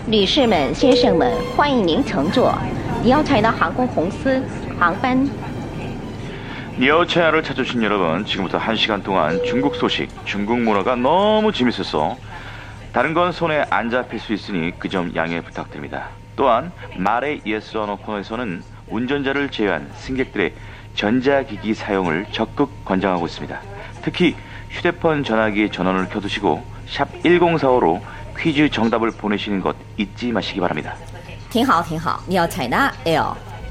女士们、先生们，欢迎您乘坐Neo China航空公司航班。 니어차야를 찾으신 여러분, 지금부터 1시간 동안 중국 소식, 중국 문화가 너무 재밌어서 다른 건 손에 안 잡힐 수 있으니 그 점 양해 부탁드립니다. 또한 말의 예스 언어 코너에서는 운전자를 제외한 승객들의 전자기기 사용을 적극 권장하고 있습니다. 특히 휴대폰 전화기의 전원을 켜두시고 샵 1045로 퀴즈 정답을 보내시는 것 잊지 마시기 바랍니다. 挺好挺好Neo China Air。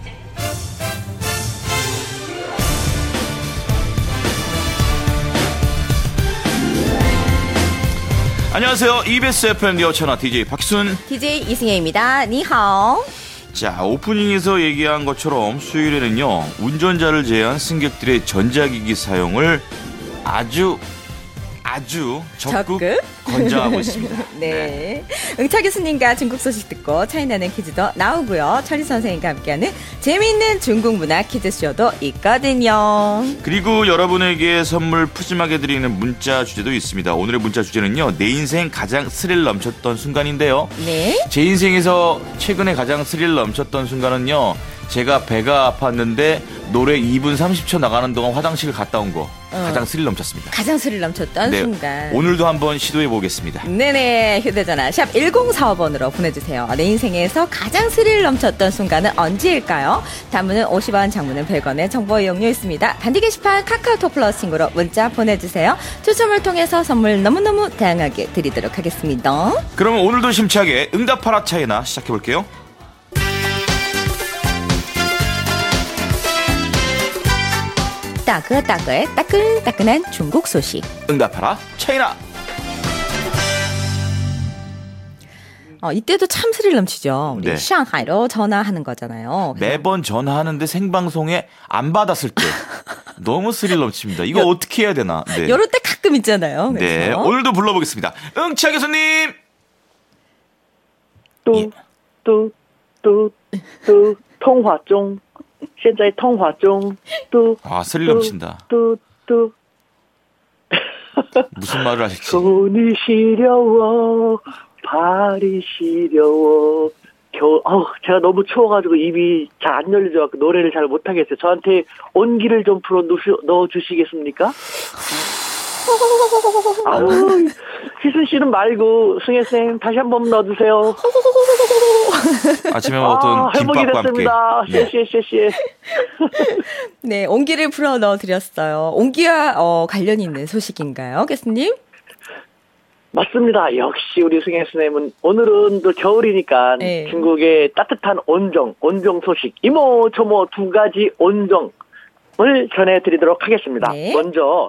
안녕하세요. EBS FM 니어차나 DJ 박순, DJ 이승혜입니다. 你好。 자, 오프닝에서 얘기한 것처럼 수요일에는요, 운전자를 제외한 승객들의 전자기기 사용을 아주 적극 권장하고 있습니다. 네. 응차 교수님과 중국 소식 듣고 차이나는 퀴즈도 나오고요. 철희 선생님과 함께하는 재미있는 중국 문화 퀴즈쇼도 있거든요. 그리고 여러분에게 선물 푸짐하게 드리는 문자 주제도 있습니다. 오늘의 문자 주제는요, 내 인생 가장 스릴 넘쳤던 순간인데요. 네. 제 인생에서 최근에 가장 스릴 넘쳤던 순간은요, 제가 배가 아팠는데 노래 2분 30초 나가는 동안 화장실을 갔다 온 거 가장 스릴 넘쳤습니다. 가장 스릴 넘쳤던 네, 순간. 오늘도 한번 시도해 보겠습니다. 네네. 휴대전화 샵 1045번으로 보내주세요. 내 인생에서 가장 스릴 넘쳤던 순간은 언제일까요? 단문은 50원, 장문은 100원의 정보 이용료 있습니다. 단디 게시판 카카오톡 플러스 친구로 문자 보내주세요. 추첨을 통해서 선물 너무너무 다양하게 드리도록 하겠습니다. 그러면 오늘도 심차게 응답하라 차이나 시작해 볼게요. 따끈따끈 따끈따끈한 중국 소식. 응답하라 차이나. 이때도 참 스릴 넘치죠. 우리 네. 상하이로 전화하는 거잖아요. 매번 전화하는데 생방송에 안 받았을 때 너무 스릴 넘칩니다. 이거 어떻게 해야 되나? 네. 이럴 때 가끔 있잖아요. 그래서. 네, 오늘도 불러보겠습니다. 응차 교수님. 통화 중. 现在通话중. 아, 스릴 넘친다. 무슨 말을 하실지. 손이 시려워, 발이 시려워. 제가 너무 추워가지고 입이 잘 안 열려져서 노래를 잘 못하겠어요. 저한테 온기를 좀 풀어 넣어주시겠습니까? 아우, 희순 씨는 말고 승혜 쌤 다시 한번 넣어주세요. 아침에 먹었던 김밥과 함께. 해보겠습니다. 쉐. 네, 온기를 풀어 넣어드렸어요. 온기와 관련이 있는 소식인가요, 교수님? 맞습니다. 역시 우리 승혜 쌤은 오늘은 또 겨울이니까 네. 중국의 따뜻한 온정 소식, 이모저모 두 가지 온정을 전해드리도록 하겠습니다. 네. 먼저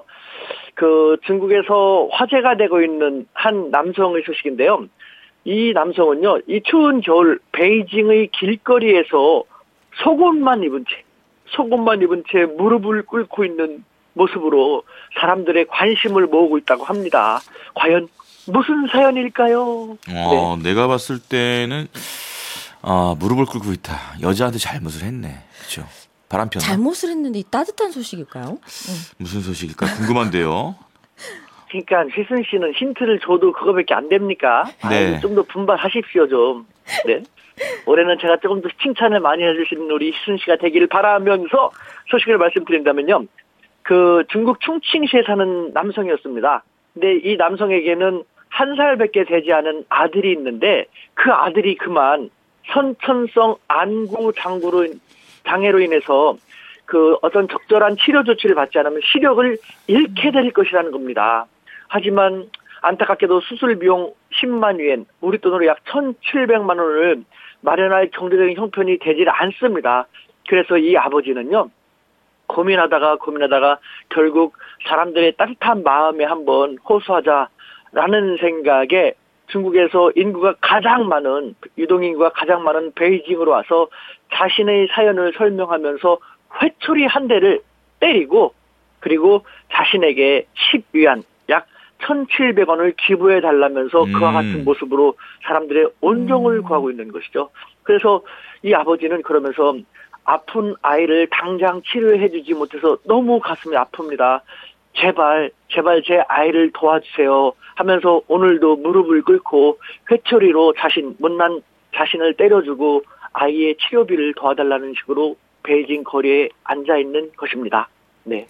중국에서 화제가 되고 있는 한 남성의 소식인데요. 이 남성은요, 이 추운 겨울 베이징의 길거리에서 속옷만 입은 채 무릎을 꿇고 있는 모습으로 사람들의 관심을 모으고 있다고 합니다. 과연 무슨 사연일까요? 네. 내가 봤을 때는 무릎을 꿇고 있다. 여자한테 잘못을 했네. 그렇죠? 바람폈나? 잘못을 했는데 이 따뜻한 소식일까요? 무슨 소식일까 궁금한데요. 그러니까 희순 씨는 힌트를 줘도 그거밖에 안 됩니까? 네. 좀 더 분발하십시오 좀. 네. 올해는 제가 조금 더 칭찬을 많이 해주시는 우리 희순 씨가 되기를 바라면서 소식을 말씀드린다면요. 중국 충칭시에 사는 남성이었습니다. 근데 이 남성에게는 1살밖에 되지 않은 아들이 있는데 그 아들이 그만 선천성 안구 장애로 인해서 어떤 적절한 치료 조치를 받지 않으면 시력을 잃게 될 것이라는 겁니다. 하지만 안타깝게도 수술 비용 10만 위엔, 우리 돈으로 약 1,700만 원을 마련할 경제적인 형편이 되질 않습니다. 그래서 이 아버지는요, 고민하다가 결국 사람들의 따뜻한 마음에 한번 호소하자라는 생각에 중국에서 유동인구가 가장 많은 베이징으로 와서 자신의 사연을 설명하면서 회초리 한 대를 때리고, 그리고 자신에게 10위안, 약 1,700원을 기부해 달라면서 그와 같은 모습으로 사람들의 온정을 구하고 있는 것이죠. 그래서 이 아버지는 그러면서 아픈 아이를 당장 치료해 주지 못해서 너무 가슴이 아픕니다. 제발 제 아이를 도와주세요 하면서 오늘도 무릎을 꿇고 회초리로 못난 자신을 때려주고 아이의 치료비를 도와달라는 식으로 베이징 거리에 앉아있는 것입니다. 네.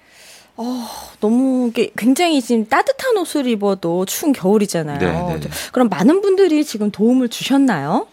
너무 굉장히 지금 따뜻한 옷을 입어도 추운 겨울이잖아요. 네. 그럼 많은 분들이 지금 도움을 주셨나요?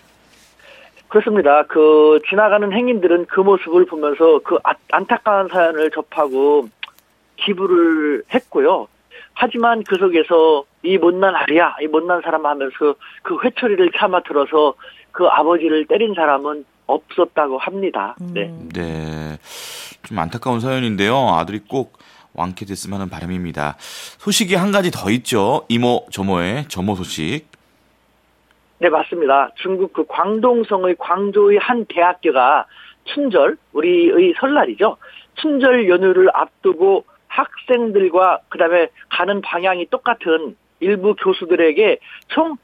그렇습니다. 지나가는 행인들은 그 모습을 보면서 안타까운 사연을 접하고 기부를 했고요. 하지만 그 속에서 이 못난 아리야, 이 못난 사람 하면서 그 회초리를 참아 들어서 그 아버지를 때린 사람은 없었다고 합니다. 네. 네. 좀 안타까운 사연인데요. 아들이 꼭 완쾌됐으면 하는 바람입니다. 소식이 한 가지 더 있죠. 이모 저모의 저모 소식. 네, 맞습니다. 중국 광동성의 광저우의 한 대학교가 춘절, 우리의 설날이죠. 춘절 연휴를 앞두고 학생들과 그다음에 가는 방향이 똑같은 일부 교수들에게 총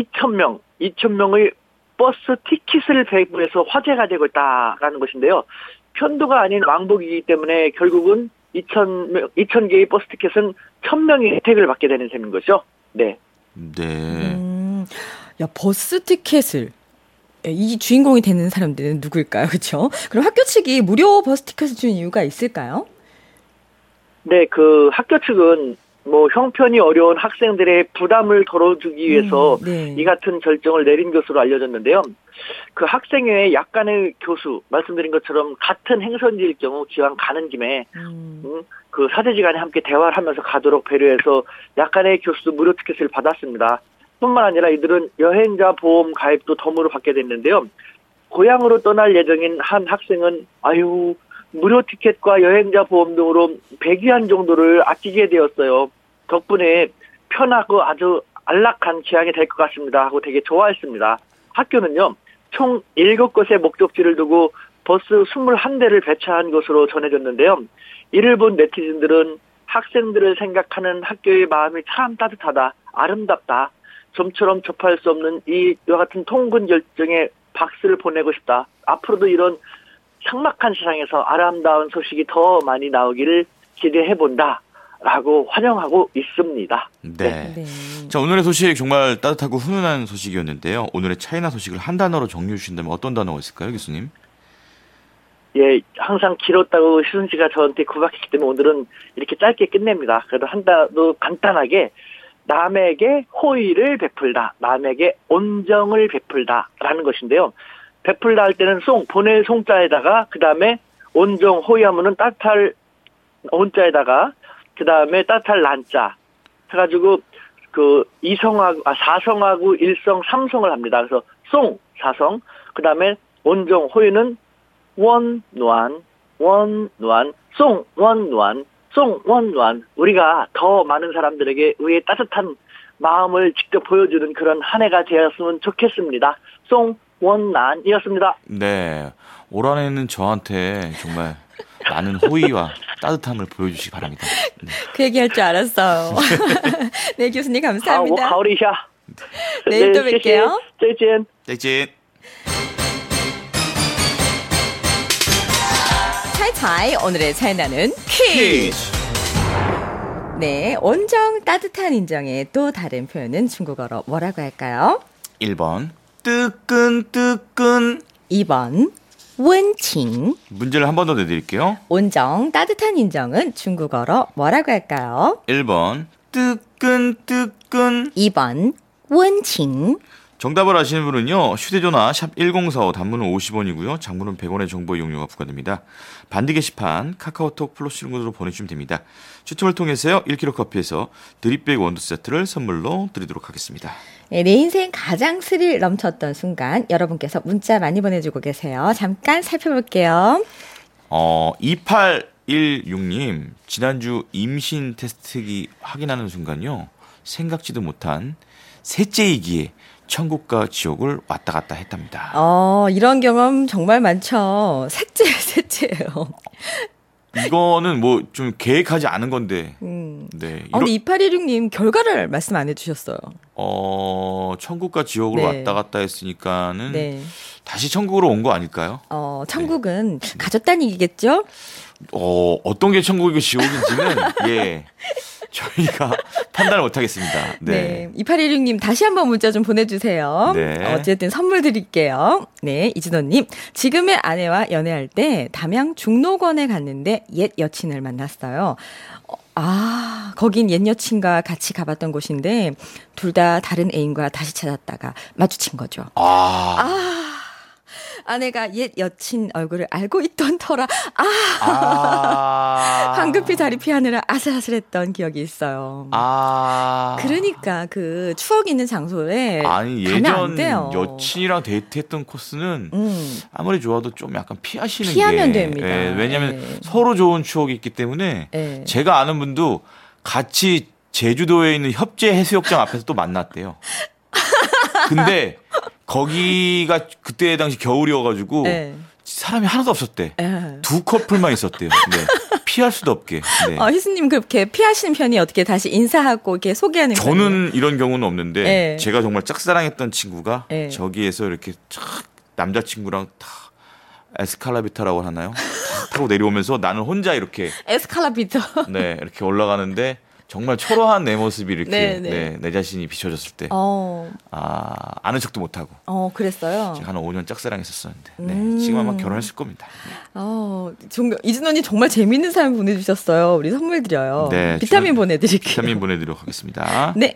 2,000명의 버스 티켓을 배부해서 화제가 되고 있다라는 것인데요. 편도가 아닌 왕복이기 때문에 결국은 2,000개의 버스 티켓은 1,000명이 혜택을 받게 되는 셈인 거죠. 네. 네. 야, 버스 티켓을 이 주인공이 되는 사람들은 누구일까요? 그렇죠? 그럼 학교 측이 무료 버스 티켓을 준 이유가 있을까요? 네, 학교 측은 형편이 어려운 학생들의 부담을 덜어주기 위해서 네. 이 같은 결정을 내린 것으로 알려졌는데요. 그 학생회의 약간의 교수, 말씀드린 것처럼 같은 행선지일 경우 기왕 가는 김에 그 사제지간에 함께 대화를 하면서 가도록 배려해서 약간의 교수도 무료 티켓을 받았습니다. 뿐만 아니라 이들은 여행자 보험 가입도 덤으로 받게 됐는데요. 고향으로 떠날 예정인 한 학생은 무료 티켓과 여행자 보험 등으로 100위안 정도를 아끼게 되었어요. 덕분에 편하고 아주 안락한 기항이 될 것 같습니다 하고 되게 좋아했습니다. 학교는요, 총 7곳의 목적지를 두고 버스 21대를 배차한 것으로 전해졌는데요. 이를 본 네티즌들은 학생들을 생각하는 학교의 마음이 참 따뜻하다, 아름답다, 좀처럼 접할 수 없는 이와 같은 통근 결정에 박수를 보내고 싶다. 앞으로도 이런 삭막한 세상에서 아름다운 소식이 더 많이 나오기를 기대해본다 라고 환영하고 있습니다. 네. 자, 오늘의 소식 정말 따뜻하고 훈훈한 소식이었는데요. 오늘의 차이나 소식을 한 단어로 정리해 주신다면 어떤 단어가 있을까요, 교수님? 예, 항상 길었다고 시순 씨가 저한테 구박했기 때문에 오늘은 이렇게 짧게 끝냅니다. 그래도 한 단어 간단하게 남에게 호의를 베풀다, 남에게 온정을 베풀다라는 것인데요. 베풀다 할 때는 보낼 송자에다가 그 다음에 온정 호의하면은 따뜻할 온자에다가 그 다음에 따뜻할 난자 해가지고 사성하고 일성, 삼성을 합니다. 그래서 사성 그 다음에 온정 호의는 원노안 원노안 우리가 더 많은 사람들에게 우리의 따뜻한 마음을 직접 보여주는 그런 한 해가 되었으면 좋겠습니다. 원난이었습니다. 네, 올 한해는 저한테 정말 많은 호의와 따뜻함을 보여주시기 바랍니다. 네. 그 얘기할 줄 알았어요. 네, 교수님 감사합니다. 가오리샤. 내일 또 뵐게요. 땡찐. 차이 오늘의 차이나는 퀴즈. 네, 온정 따뜻한 인정의 또 다른 표현은 중국어로 뭐라고 할까요? 1번 뜨끈뜨끈, 2번 원칭. 문제를 한 번 더 내드릴게요. 온정 따뜻한 인정은 중국어로 뭐라고 할까요? 1번 뜨끈뜨끈, 2번 원칭. 정답을 아시는 분은요, 휴대전화 샵 1045, 단문은 50원이고요 장문은 100원의 정보 이용료가 부과됩니다. 반디 게시판 카카오톡 플러스 친구들로 보내주시면 됩니다. 추첨을 통해서요 1kg 커피에서 드립백 원두 세트를 선물로 드리도록 하겠습니다. 네, 내 인생 가장 스릴 넘쳤던 순간 여러분께서 문자 많이 보내주고 계세요. 잠깐 살펴볼게요. 2816님, 지난주 임신 테스트기 확인하는 순간요, 생각지도 못한 셋째이기에 천국과 지옥을 왔다 갔다 했답니다. 이런 경험 정말 많죠. 셋째예요. 이거는 뭐 좀 계획하지 않은 건데. 네. 근데 2816님 결과를 말씀 안 해주셨어요. 천국과 지옥을 네. 왔다 갔다 했으니까는 네. 다시 천국으로 온 거 아닐까요? 천국은 가졌다는 얘기겠죠? 어떤 게 천국이고 지옥인지는 예. 저희가 판단을 못하겠습니다. 네. 2816님 다시 한번 문자 좀 보내주세요. 네. 어쨌든 선물 드릴게요. 네, 이진호님. 지금의 아내와 연애할 때 담양 중록원에 갔는데 옛 여친을 만났어요. 거긴 옛 여친과 같이 가봤던 곳인데 둘 다 다른 애인과 다시 찾았다가 마주친 거죠. 아내가 옛 여친 얼굴을 알고 있던 터라 황급히 자리 피하느라 아슬아슬했던 기억이 있어요. 그러니까 그 추억 있는 장소에 아니 가면 안 예전 돼요. 여친이랑 데이트했던 코스는 아무리 좋아도 좀 약간 피하시는 피하면 게 됩니다. 왜냐하면 서로 좋은 추억이 있기 때문에 제가 아는 분도 같이 제주도에 있는 협재 해수욕장 앞에서 또 만났대요. 근데 거기가 그때 당시 겨울이어가지고 사람이 하나도 없었대. 두 커플만 있었대요. 네. 피할 수도 없게. 네. 희수님 그렇게 피하시는 편이 어떻게 다시 인사하고 이렇게 소개하는 거예요? 저는 이런 경우는 없는데 제가 정말 짝사랑했던 친구가 저기에서 이렇게 착 남자친구랑 다 에스칼라비타라고 하나요? 다 타고 내려오면서 나는 혼자 이렇게 에스칼라비터. 네 이렇게 올라가는데 정말 초라한 내 모습이 이렇게 내 자신이 비춰졌을 때 아는 척도 못하고 그랬어요? 제가 한 5년 짝사랑했었었는데 지금 아마 결혼했을 겁니다. 이진원님 정말 재밌는 사연 보내주셨어요. 우리 선물 드려요. 네, 비타민 보내드릴게요. 비타민 보내드리도록 하겠습니다. 네.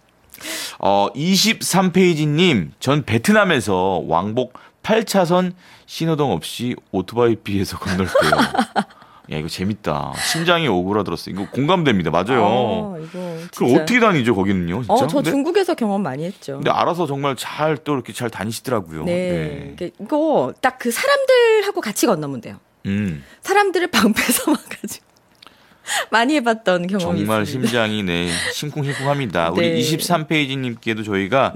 23페이지님 전 베트남에서 왕복 8차선 신호등 없이 오토바이 피해서 건널게요. 야 이거 재밌다. 심장이 오그라들었어. 이거 공감됩니다. 맞아요. 그럼 어떻게 다니죠 거기는요? 진짜? 저 중국에서 경험 많이 했죠. 근데 알아서 정말 잘 또 이렇게 잘 다니시더라고요. 네. 이거 딱 그 사람들하고 같이 건너면 돼요. 사람들을 방패서 막가지고 많이 해봤던 경험이 정말 있습니다. 심장이 심쿵심쿵합니다. 우리 23페이지님께도 저희가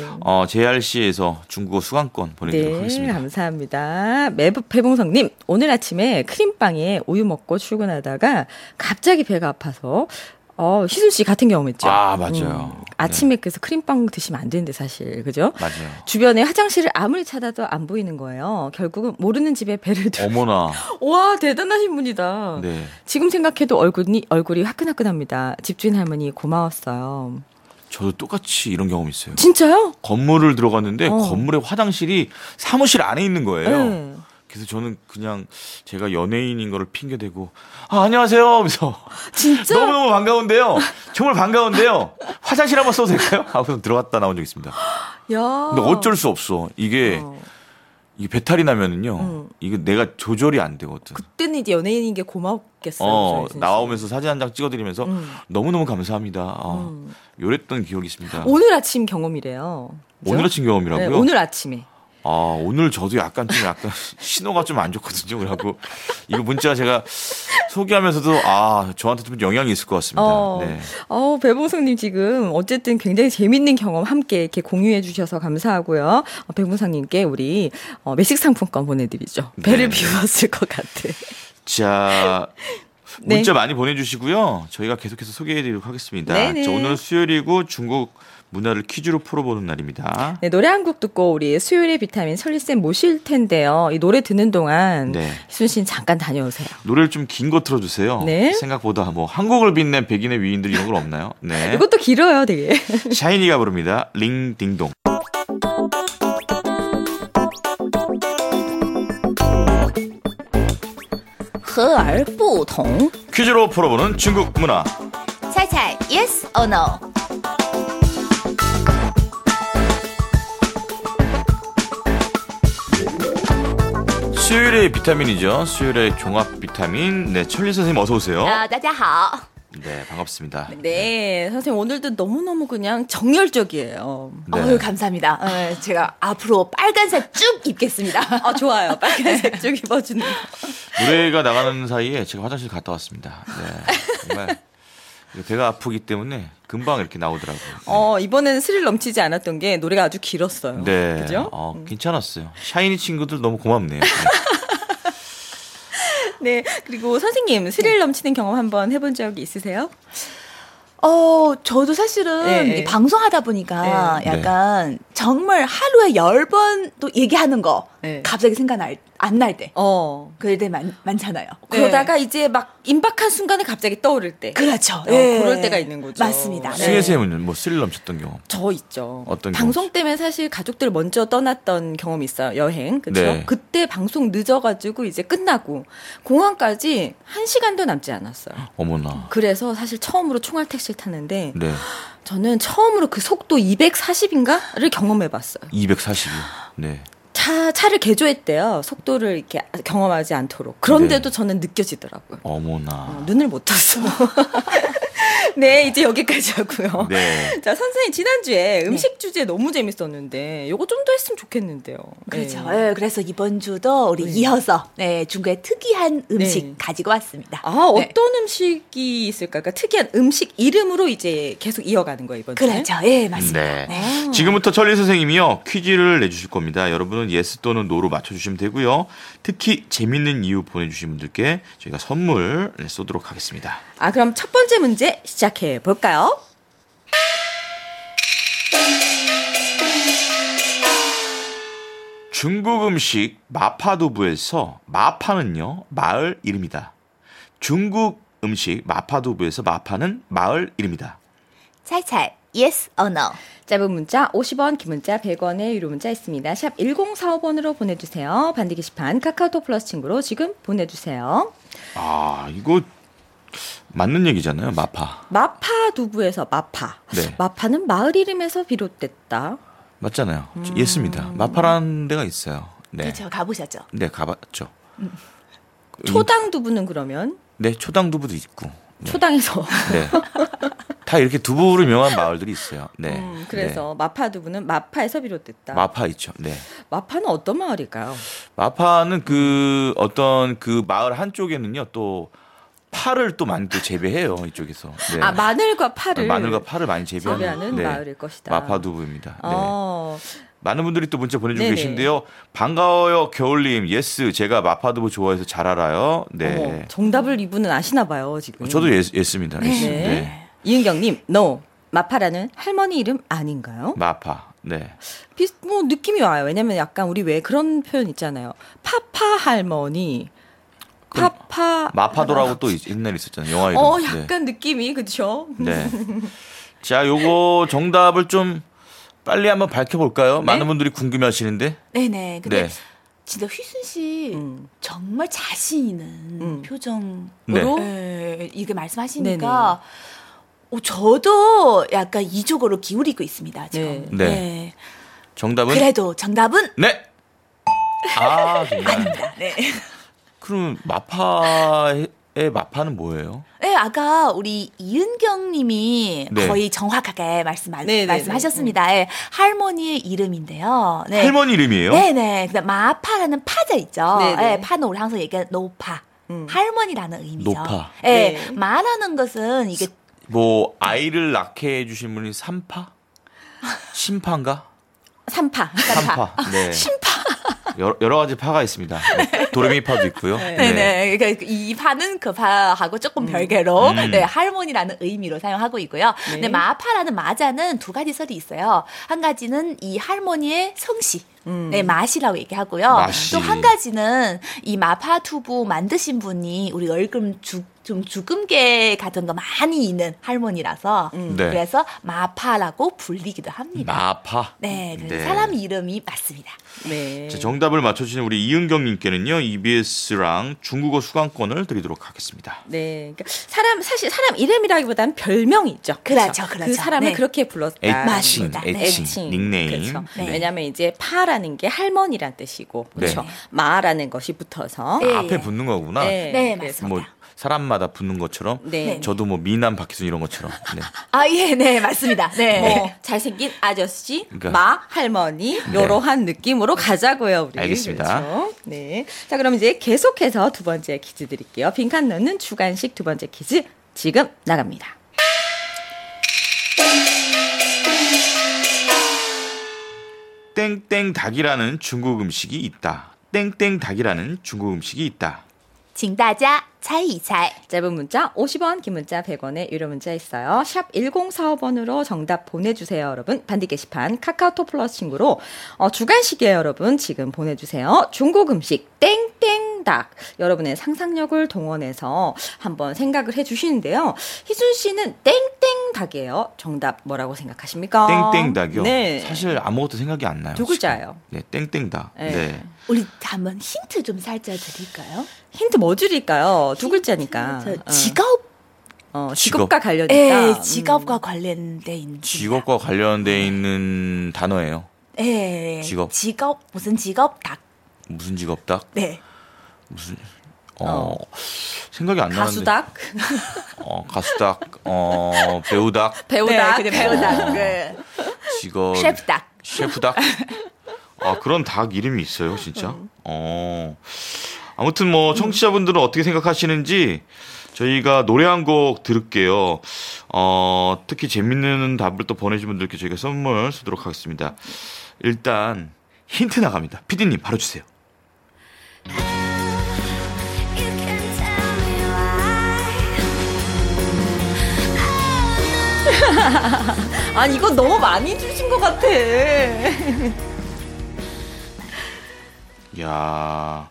JRC에서 중국어 수강권 보내드리도록 하겠습니다. 감사합니다. 배봉성님 오늘 아침에 크림빵에 우유 먹고 출근하다가 갑자기 배가 아파서 희순 씨 같은 경험했죠. 맞아요. 아침에 그래서 크림빵 드시면 안 되는데 사실 그죠? 맞아요. 주변에 화장실을 아무리 찾아도 안 보이는 거예요. 결국은 모르는 집에 배를 어머나. 와 대단하신 분이다. 네. 지금 생각해도 얼굴이 화끈화끈합니다. 집주인 할머니 고마웠어요. 저도 똑같이 이런 경험이 있어요. 진짜요? 건물을 들어갔는데 건물에 화장실이 사무실 안에 있는 거예요. 그래서 저는 그냥 제가 연예인인 거를 핑계대고 안녕하세요 하면서 진짜? 너무너무 반가운데요. 정말 반가운데요. 화장실 한번 써도 될까요? 하고서 들어갔다 나온 적 있습니다. 야. 근데 어쩔 수 없어. 이게 배탈이 나면은요. 이거 내가 조절이 안 되거든. 그때는 이제 연예인인 게 고맙겠어요. 나오면서 사진 한 장 찍어드리면서 너무너무 감사합니다. 요랬던 기억이 있습니다. 오늘 아침 경험이래요. 그죠? 오늘 아침 경험이라고요? 네, 오늘 아침에. 오늘 저도 약간 신호가 좀 안 좋거든요. 그래갖고 이거 문자 제가 소개하면서도 저한테 좀 영향이 있을 것 같습니다. 네. 배봉성님 지금 어쨌든 굉장히 재밌는 경험 함께 이렇게 공유해 주셔서 감사하고요. 배봉성님께 우리 매식 상품권 보내드리죠. 배를 비웠을 것 같아. 자. 문자 많이 보내주시고요. 저희가 계속해서 소개해드리도록 하겠습니다. 자, 오늘 수요일이고 중국 문화를 퀴즈로 풀어보는 날입니다. 네, 노래 한 곡 듣고 우리 수요일의 비타민 설리쌤 모실 텐데요. 이 노래 듣는 동안 희순 씨는 잠깐 다녀오세요. 노래를 좀 긴 거 틀어주세요. 네. 생각보다 한국을 빛낸 백인의 위인들 이런 건 없나요? 네. 이것도 길어요 되게. 샤이니가 부릅니다. 링딩동. 허而不同 퀴즈로 풀어보는 중국 문화. 猜猜 yes or no? 수요일의 비타민이죠. 수요일의 종합 비타민. 네, 천리 선생님 어서 오세요. 大家好. 네, 반갑습니다. 네, 선생님 오늘도 너무너무 그냥 정열적이에요. 어유 감사합니다. 제가 앞으로 빨간색 쭉 입겠습니다. 좋아요. 빨간색 쭉 입어주는 거. 노래가 나가는 사이에 제가 화장실 갔다 왔습니다. 네, 정말 배가 아프기 때문에 금방 이렇게 나오더라고요. 네. 이번에는 스릴 넘치지 않았던 게 노래가 아주 길었어요. 네, 그죠? 괜찮았어요. 샤이니 친구들 너무 고맙네요. 네. 네, 그리고 선생님 스릴 넘치는 경험 한번 해본 적이 있으세요? 저도 사실은 네. 이 방송하다 보니까 네. 약간 정말 하루에 10번 또 얘기하는 거 네. 갑자기 안 날 때. 어. 그럴 때 많잖아요. 그러다가 이제 막 임박한 순간에 갑자기 떠오를 때. 그렇죠. 그럴 때가 있는 거죠. 맞습니다. 네. 승혜쌤은 뭐 스릴 넘쳤던 경험? 저 있죠. 어떤 방송 경우죠? 때문에 사실 가족들 먼저 떠났던 경험이 있어요. 여행. 그렇죠? 네. 그때 방송 늦어가지고 이제 끝나고 공항까지 1시간도 남지 않았어요. 어머나. 그래서 사실 처음으로 총알 택시를 탔는데 네. 저는 처음으로 그 속도 240인가를 경험해봤어요. 240이요. 네. 차를 개조했대요. 속도를 이렇게 경험하지 않도록. 그런데도 네. 저는 느껴지더라고요. 어머나. 눈을 못 떴어. 네, 이제 여기까지 하고요. 네. 자, 선생님, 지난주에 음식 주제 너무 재밌었는데, 요거 좀 더 했으면 좋겠는데요. 그렇죠. 네. 예, 그래서 이번 주도 우리 이어서 중국의 특이한 음식 네. 가지고 왔습니다. 아, 네. 어떤 음식이 있을까요? 그러니까 특이한 음식 이름으로 이제 계속 이어가는 거예요, 이번 주에. 그렇죠. 예, 맞습니다. 네. 네. 지금부터 천리 선생님이요. 퀴즈를 내주실 겁니다. 여러분은 예스 또는 노로 맞춰주시면 되고요. 특히 재밌는 이유 보내주신 분들께 저희가 선물 쏘도록 하겠습니다. 아, 그럼 첫 번째 문제 시작해 볼까요? 중국 음식 마파두부에서 마파는요 마을 이름이다. 중국 음식 마파두부에서 마파는 마을 이름이다. 찰찰. Yes or no? 짧은 문자 50원, 긴 문자 100원의 유료 문자 있습니다. 샵 1045번으로 보내주세요. 반디 게시판 카카오톡 플러스 친구로 지금 보내주세요. 아 이거 맞는 얘기잖아요. 마파. 마파두부에서 마파. 네. 마파는 마을 이름에서 비롯됐다. 맞잖아요. 예습니다. 마파라는 데가 있어요. 네. 그렇죠. 가보셨죠? 네 가봤죠. 초당두부는 그러면 네 초당두부도 있고. 네. 초당에서. 네. 다 이렇게 두부로 유명한 마을들이 있어요. 네. 그래서 마파두부는 마파에서 비롯됐다. 네. 마파 있죠. 네. 마파는 어떤 마을일까요? 마파는 그 어떤 그 마을 한쪽에는요 또 파를 또 많이 또 재배해요 이쪽에서. 네. 아, 마늘과 파를 마늘과 파를 많이 재배하는 재배하는 마을일 것이다. 마파두부입니다. 네. 어, 많은 분들이 또 문자 보내주고 네네. 계신데요. 반가워요 겨울님. 예스 제가 마파두부 좋아해서 잘 알아요. 네. 어머, 정답을 이분은 아시나 봐요 지금. 저도 예스입니다. 예스. 네. 네. 이은경님, no. 마파라는 할머니 이름 아닌가요? 마파. 네. 뭐 느낌이 와요. 왜냐면 약간 우리 왜 그런 표현 있잖아요. 파파 할머니, 파파 마파도라고 또 옛날에 있었잖아요. 영화 이름. 약간 느낌이 그렇죠. 네. 자, 요거 정답을 좀 빨리 한번 밝혀볼까요? 네? 많은 분들이 궁금해하시는데. 네네. 근데 네. 진짜 휘순 씨 정말 자신 있는 표정으로 네. 이게 말씀하시니까 저도 약간 이쪽으로 기울이고 있습니다. 지금. 네. 네. 정답은? 그래도 정답은 네. 아, 정말. 아닙니다. 네. 그럼 마파의 마파는 뭐예요? 네, 아까 우리 이은경님이 네. 거의 정확하게 네네네. 말씀하셨습니다. 네, 할머니의 이름인데요. 네. 할머니 이름이에요? 네네. 근데 마파라는 파자 있죠. 네네. 네, 파는 우리 항상 얘기하는 노파. 할머니라는 의미죠. 노파. 네. 네. 마라는 것은 이게 뭐 아이를 낳게 해주신 분이 삼파? 심파인가? 삼파. 삼파. 네. 여러 가지 파가 있습니다. 도레미파도 있고요. 네네. 그러니까 이 파는 그 파하고 조금 별개로 네, 할머니라는 의미로 사용하고 있고요. 네. 근데 마파라는 마자는 두 가지 설이 있어요. 한 가지는 이 할머니의 성씨. 네, 마시라고 얘기하고요. 마시. 또 한 가지는 이 마파두부 만드신 분이 우리 얼금 좀 주금계 같은 거 많이 있는 할머니라서 네. 그래서 마파라고 불리기도 합니다. 마파. 네, 그래서 네. 사람 이름이 맞습니다. 네. 자, 정답을 맞춰주신 우리 이은경님께는요, EBS랑 중국어 수강권을 드리도록 하겠습니다. 네. 그러니까 사실 사람 이름이라기보다는 별명이 있죠. 그렇죠, 그 그렇죠. 사람을 네. 그렇게 불렀다. 애칭, 맞습니다. 애칭, 닉네임. 그렇죠. 네. 왜냐하면 이제 파라는 게 할머니란 뜻이고, 그렇죠. 네. 마라는 것이 붙어서. 네. 앞에 붙는 거구나. 네, 그래서 맞습니다. 뭐 사람마다 붙는 것처럼. 네. 저도 뭐 미남 박희순 이런 것처럼. 네. 아, 예, 네, 맞습니다. 네. 뭐 잘생긴 아저씨, 그러니까. 마 할머니 요러한 느낌으로 가자고요, 우리. 알겠습니다. 그렇죠? 네. 자, 그럼 이제 계속해서 두 번째 퀴즈 드릴게요. 빈칸 넣는 주간식 두 번째 퀴즈 지금 나갑니다. 땡땡 닭이라는 중국 음식이 있다. 땡땡 닭이라는 중국 음식이 있다. 请大家猜一猜. 짧은 문자 50원, 긴 문자 100원의 유료 문자 있어요. 샵 1045번으로 정답 보내주세요, 여러분. 반디 게시판 카카오톡 플러스 친구로 주간식이에요, 여러분. 지금 보내주세요. 중국 음식 땡땡닭. 여러분의 상상력을 동원해서 한번 생각을 해주시는데요. 희순 씨는 땡땡닭이에요. 정답 뭐라고 생각하십니까? 땡땡닭이요? 네. 사실 아무것도 생각이 안 나요. 두 글자예요. 네, 땡땡닭. 네. 네. 우리 한번 힌트 좀 살짝 드릴까요? 힌트 뭐 줄일까요? 두 글자니까. 직업과 관련이니까. 네, 직업과 관련돼 있는. 직업과 관련돼 있는 단어예요. 네. 직업. 무슨 직업? 닭. 무슨 직업닭? 네. 무슨 생각이 안 나는데. 가수닭? 가수닭. 배우닭. 배우닭. 네, 배우닭. 네. 직업. 셰프닭. 셰프닭. 그런 닭 이름이 있어요, 진짜. 아무튼 뭐 청취자분들은 어떻게 생각하시는지 저희가 노래 한 곡 들을게요. 특히 재밌는 답을 또 보내주신 분들께 저희가 선물 쏘도록 하겠습니다. 일단 힌트 나갑니다. PD님 바로 주세요. 아니 이거 너무 많이 주신 것 같아. 야,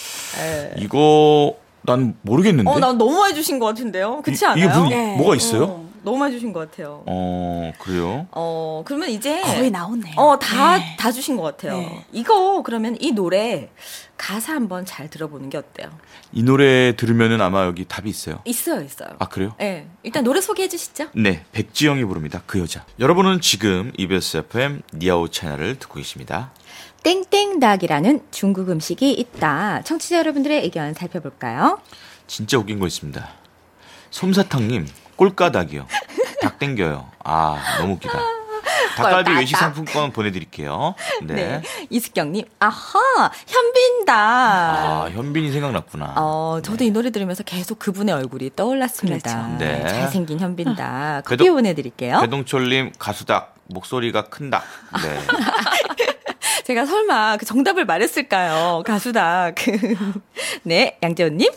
이거 난 모르겠는데. 난 너무 많이 주신 것 같은데요. 그렇지 않아요? 이게 네. 뭐가 있어요? 너무 많이 주신 것 같아요. 그래요? 그러면 이제 거의 나오네요. 다 주신 것 같아요. 네. 이거 그러면 이 노래 가사 한번 잘 들어보는 게 어때요? 이 노래 들으면은 아마 여기 답이 있어요. 있어요. 아, 그래요? 네. 일단 노래 소개해 주시죠. 네, 백지영이 부릅니다. 그 여자. 여러분은 지금 EBS FM 니아오 채널을 듣고 계십니다. 땡땡닭이라는 중국 음식이 있다. 청취자 여러분들의 의견 살펴볼까요? 진짜 웃긴 거 있습니다. 솜사탕님, 꼴까닭이요. 닭 땡겨요. 너무 웃기다. 닭갈비 외식 상품권 보내드릴게요. 네. 이숙경님, 아하, 현빈닭. 현빈이 생각났구나. 저도 이 노래 들으면서 계속 그분의 얼굴이 떠올랐습니다. 그렇죠. 네. 잘생긴 현빈닭. 커피 보내드릴게요. 배동철님, 가수닭, 목소리가 큰 닭. 네. 제가 설마 그 정답을 말했을까요? 가수닭. 네, 양재원님,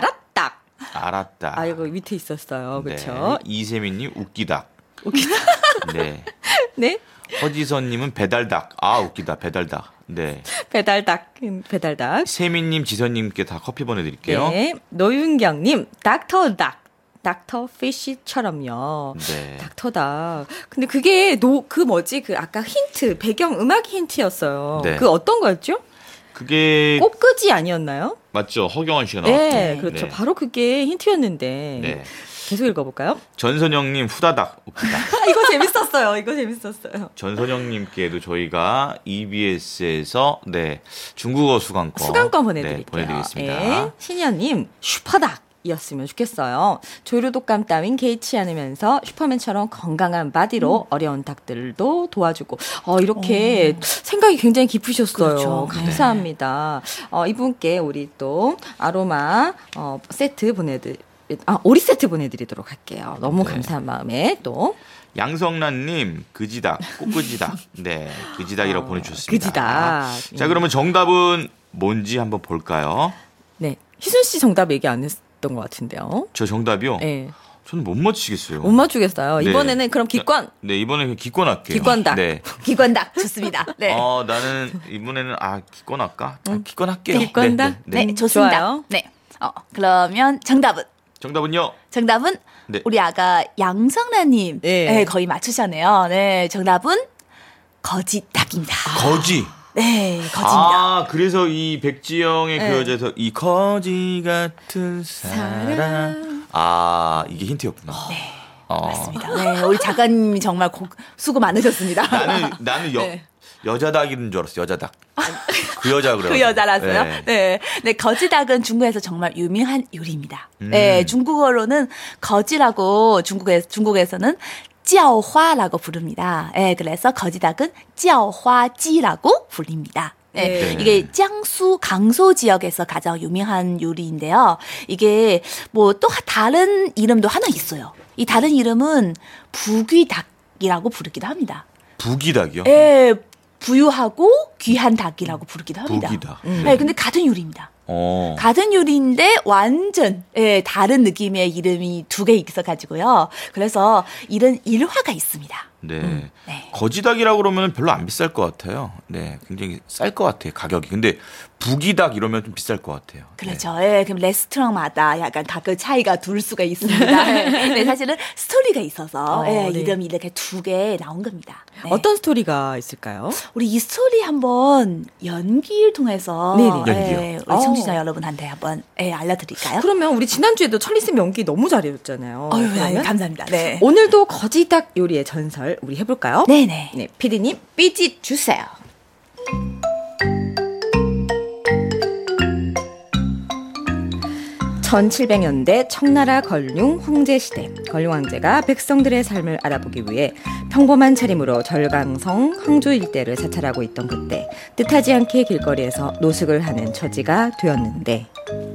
알았다. 이거 밑에 있었어요. 그렇죠? 네. 이세민님, 웃기닭. 네. 네. 허지선님은 배달닭. 웃기다. 배달닭. 네. 배달닭. 세민님, 지선님께 다 커피 보내드릴게요. 네. 노윤경님, 닥터닭. 닥터 피쉬처럼요. 네. 닥터닭. 근데 그게 아까 힌트, 배경 음악 힌트였어요. 네. 그 어떤 거였죠? 그게 꽃끄지 아니었나요? 맞죠. 허경환 씨가 나왔죠. 네, 그렇죠. 네. 바로 그게 힌트였는데. 네. 계속 읽어볼까요? 전선영님 후다닥 웃기다. 이거 재밌었어요. 전선영님께도 저희가 EBS에서 중국어 수강권 보내드릴게요. 보내드리겠습니다. 네. 신현님 슈퍼닭이었으면 좋겠어요. 조류독감 따윈 개의치 않으면서 슈퍼맨처럼 건강한 바디로 어려운 닭들도 도와주고 이렇게 생각이 굉장히 깊으셨어요. 그렇죠. 감사합니다. 이분께 우리 또 아로마 세트 오리 세트 보내드리도록 할게요. 너무 감사한 마음에 또. 양성란님, 그지닭, 꽃그지닭. 네, 그지닭이라고 보내주셨습니다. 그지닭. 자, 그러면 정답은 뭔지 한번 볼까요? 네. 희순 씨 정답 얘기 안 했던 것 같은데요. 저 정답이요? 네. 저는 못 맞히겠어요. 못 맞추겠어요. 네. 이번에는 그럼 기권. 네, 이번에는 기권 할게요. 기권닭. 네. 기권닭 좋습니다. 네. 나는 이번에는 기권 할까? 기권 할게요. 기권닭? 네, 좋습니다. 좋아요. 네. 그러면 정답은요? 정답은 네. 우리 아까 양성란님 네. 거의 맞추셨네요. 네, 정답은 거지닭입니다. 거지. 네, 거지입니다. 그래서 이 백지영의 네. 그 여자에서 이 거지 같은 사람. 이게 힌트였구나. 네. 맞습니다. 네, 우리 작가님이 정말 수고 많으셨습니다. 나는 네. 여자닭인 줄 알았어. 여자닭. 그 여자 그래요. 그 여자라서요? 네. 네, 거지닭은 중국에서 정말 유명한 요리입니다. 네, 중국어로는 거지라고 중국에서는 叫花라고 부릅니다. 네, 그래서 거지닭은 叫花鸡라고 불립니다. 네, 네. 이게江苏 강서 지역에서 가장 유명한 요리인데요. 이게 뭐 또 다른 이름도 하나 있어요. 이 다른 이름은 부귀닭이라고 부르기도 합니다. 부귀닭이요? 예, 부유하고 귀한 닭이라고 부르기도 합니다. 부귀닭. 네, 근데 같은 요리입니다. 같은 요리인데 완전 다른 느낌의 이름이 2개 있어가지고요. 그래서 이런 일화가 있습니다. 네. 거지닭이라고 그러면 별로 안 비쌀 것 같아요. 네, 굉장히 쌀 것 같아요, 가격이. 근데 부기닭 이러면 좀 비쌀 것 같아요. 그렇죠. 그럼 레스토랑마다 약간 가격 차이가 둘 수가 있습니다. 네, 사실은 스토리가 있어서 네. 이름이 이렇게 2개 나온 겁니다. 네. 어떤 스토리가 있을까요? 우리 이 스토리 한번 연기를 통해서 연기요. 우리 청취자 여러분한테 한번 알려드릴까요? 그러면 우리 지난주에도 천리쌤 연기 너무 잘해줬잖아요. 그러면 감사합니다. 네. 오늘도 거지닭 요리의 전설 우리 해볼까요? 네네. 네, 피디님 삐짓 주세요. (1700년대) 청나라 걸륭 황제시대, 걸륭 황제가 백성들의 삶을 알아보기 위해 평범한 차림으로 절강성 황주 일대를 사찰하고 있던 그때 뜻하지 않게 길거리에서 노숙을 하는 처지가 되었는데,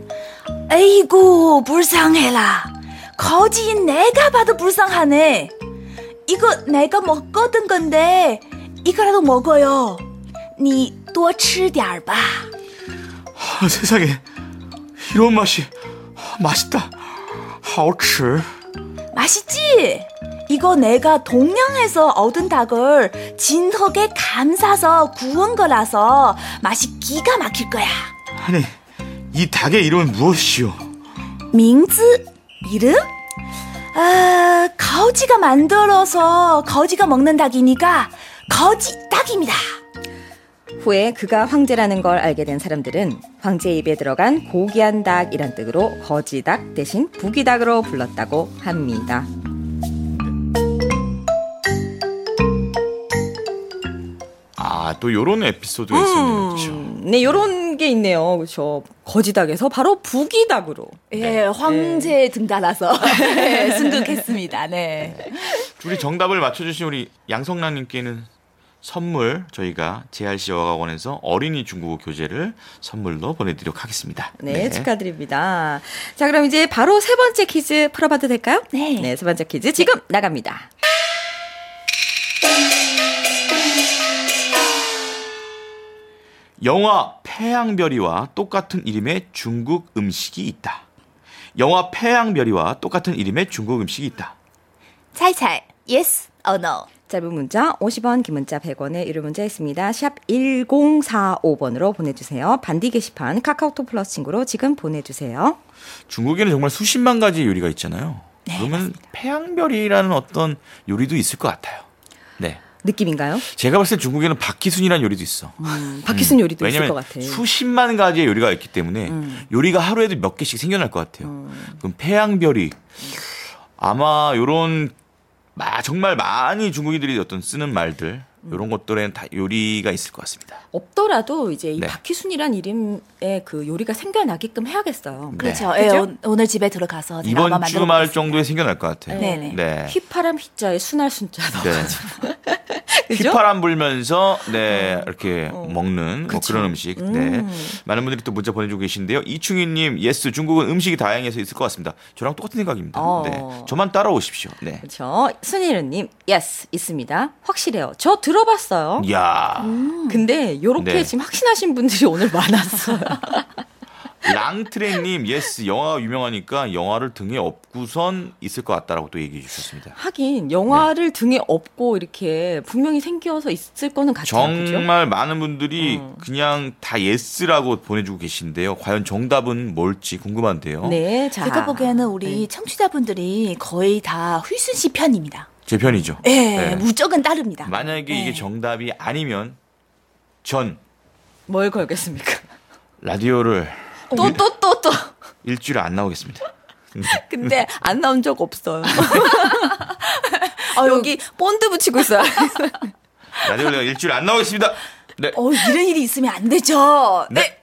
에이구 불쌍해라. 거지인 내가 봐도 불쌍하네. 이거 내가 먹거든 건데 이거라도 먹어요. 니多吃点吧. 세상에 이런 맛이 맛있다. 好吃. 맛있지? 이거 내가 동양에서 얻은 닭을 진흙에 감싸서 구운 거라서 맛이 기가 막힐 거야. 아니, 이 닭의 이름은 무엇이오? 밍즈? 이름? 거지가 만들어서 거지가 먹는 닭이니까 거지 닭입니다. 후에 그가 황제라는 걸 알게 된 사람들은 황제 입에 들어간 고귀한 닭이란 뜻으로 거지닭 대신 부기닭으로 불렀다고 합니다. 또 요런 에피소드가 있었네요. 그렇죠. 네, 요런 게 있네요. 그렇죠. 거지닭에서 바로 부기닭으로. 황제 등 달아서 승급했습니다. 네. 우리 정답을 맞춰주신 우리 양성란님께는 선물 저희가 JRC 여가원에서 어린이 중국어 교재를 선물로 보내드리도록 하겠습니다. 네, 축하드립니다. 자, 그럼 이제 바로 세 번째 퀴즈 풀어봐도 될까요? 네. 세 번째 퀴즈 지금 나갑니다. 영화 태양별이와 똑같은 이름의 중국 음식이 있다. 영화 태양별이와 똑같은 이름의 중국 음식이 있다. 찰찰 yes or no. 짧은 문자 50원, 긴 문자 100원의 유료 문자 있습니다. 샵 1045번으로 보내주세요. 반디 게시판 카카오톡 플러스 친구로 지금 보내주세요. 중국에는 정말 수십만 가지 요리가 있잖아요. 네, 그러면 맞습니다. 태양별이라는 어떤 요리도 있을 것 같아요. 네. 느낌인가요? 제가 봤을 때 중국에는 박희순이라는 요리도 있어. 박희순 요리도 있을 것 왜냐면 같아요. 수십만 가지의 요리가 있기 때문에 요리가 하루에도 몇 개씩 생겨날 것 같아요. 그럼 태양별이 아마 요런 정말 많이 중국인들이 어떤 쓰는 말들 이런 것들엔 다 요리가 있을 것 같습니다. 없더라도 이제 이 네. 박희순이란 이름의 그 요리가 생겨나게끔 해야겠어요. 그렇죠. 그죠? 오늘 집에 들어가서 제가 이번 한번 주말 만들어보겠습니다. 정도에 생겨날 것 같아요. 네네. 네. 휘파람 휘자에 순할 순자 넣어가지고. 그죠? 휘파람 불면서 이렇게 먹는 뭐 그런 음식. 네. 많은 분들이 또 문자 보내주고 계신데요. 이충희님, 예스 중국은 음식이 다양해서 있을 것 같습니다. 저랑 똑같은 생각입니다. 네. 저만 따라오십시오. 네. 그렇죠. 순이르님, yes 있습니다. 확실해요. 저 들어봤어요. 이야. 근데 요렇게 네. 지금 확신하신 분들이 오늘 많았어요. 랑트레님, 예스 영화가 유명하니까 영화를 등에 업고선 있을 것 같다라고 또 얘기해 주셨습니다. 하긴 영화를 등에 업고 이렇게 분명히 생겨서 있을 거는 같아요. 그죠? 정말 많은 분들이 그냥 다 예스라고 보내주고 계신데요. 과연 정답은 뭘지 궁금한데요. 네, 자. 제가 보기에는 우리 청취자분들이 거의 다 휘순 씨 편입니다. 제 편이죠. 네, 무조건 따릅니다. 만약에 이게 정답이 아니면 전 뭘 걸겠습니까? 라디오를 또. 일주일에 안 나오겠습니다. 근데 안 나온 적 없어요. 여기 본드 붙이고 있어요. 라디오를 내가 일주일에 안 나오겠습니다. 네. 이런 일이 있으면 안 되죠. 네.